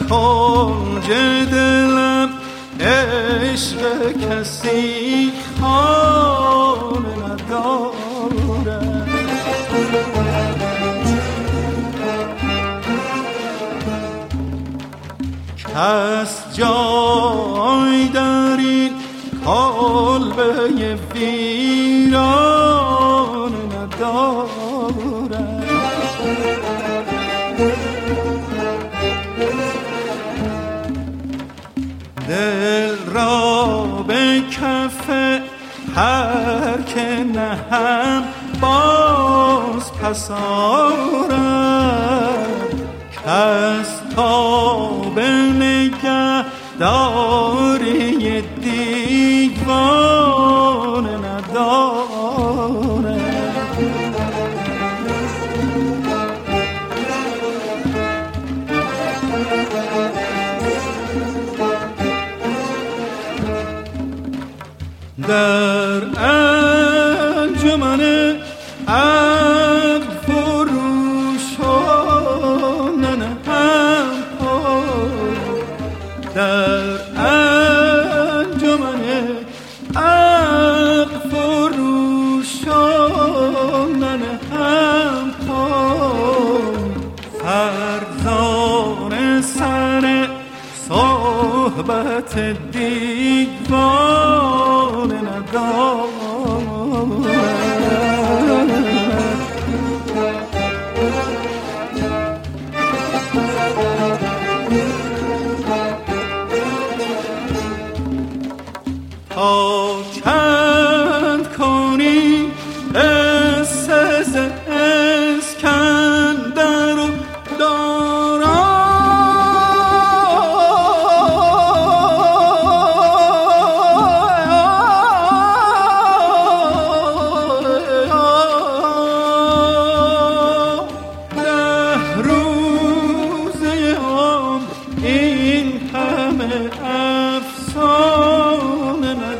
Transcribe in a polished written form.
کنج دلم عشق کسی خانه ندارد. کس جای در این کلبه ویرانه ندارد. دل را به کف هر که نهم باز پس آرد. کس تا به نگهداری دیوانه ندارد. در انجمن عقل فروشان هم در انجمن عقل فروشان هم فرزان سر صحبت دیوانه ندارد. تا چند کنی قصه ز اسکندر و این همه افسانه